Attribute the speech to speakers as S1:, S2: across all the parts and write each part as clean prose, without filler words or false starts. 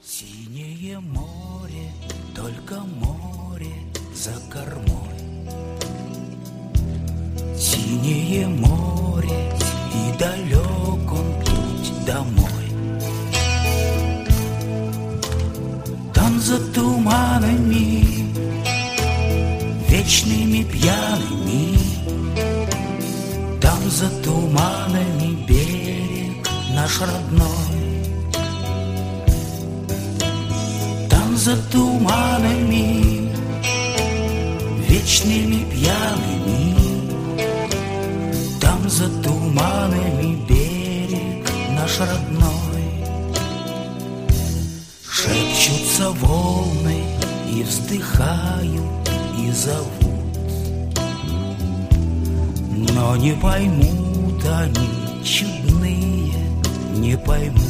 S1: Синее море, только море за кормой. Синее море, и далек он путь домой. Там за туманами, вечными пьяными, там за туманами берег наш родной. Там за туманами, вечными пьяными, там за туманами берег наш родной. Шепчутся волны и вздыхают, и зовут, но не поймут они, чудные, не поймут.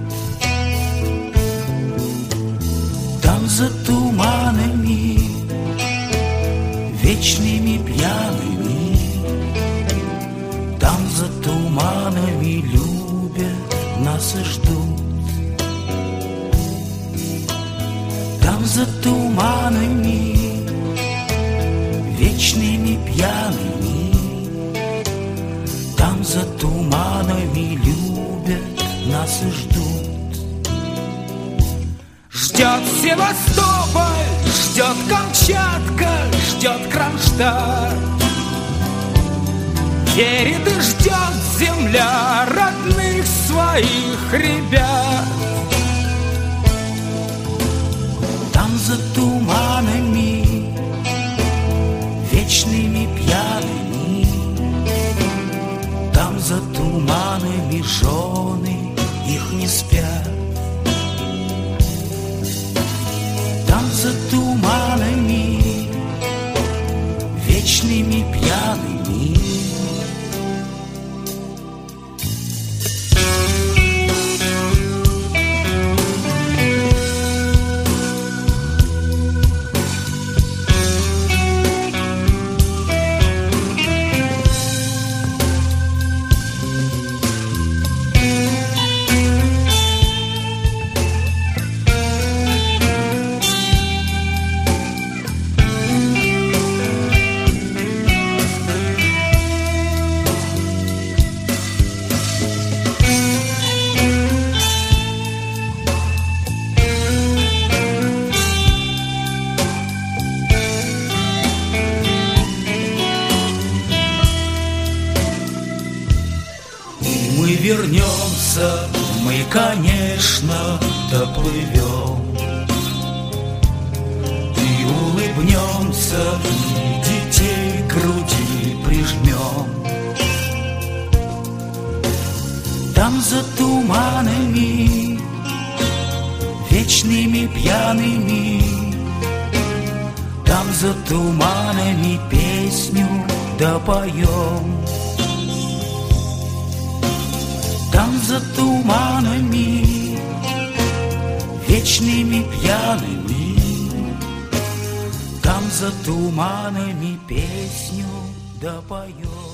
S1: Там за туманами, вечными пьяными, там за туманами любят нас и ждут. Там за туманами, вечными пьяными, там за туманами любят нас и ждут. Ждет Севастополь, ждет Камчатка, ждет Кронштадт. Верит и ждет земля родных своих ребят. Там за туманами, вечными пьяными, там за туманами жены их не спят. Там за туманами, вечными пьяными. Мы вернемся, мы, конечно, доплывем, и улыбнемся, и детей к груди прижмем. Там за туманами, вечными пьяными, там за туманами песню допоем. Там за туманами, вечными пьяными, там за туманами песню допоем.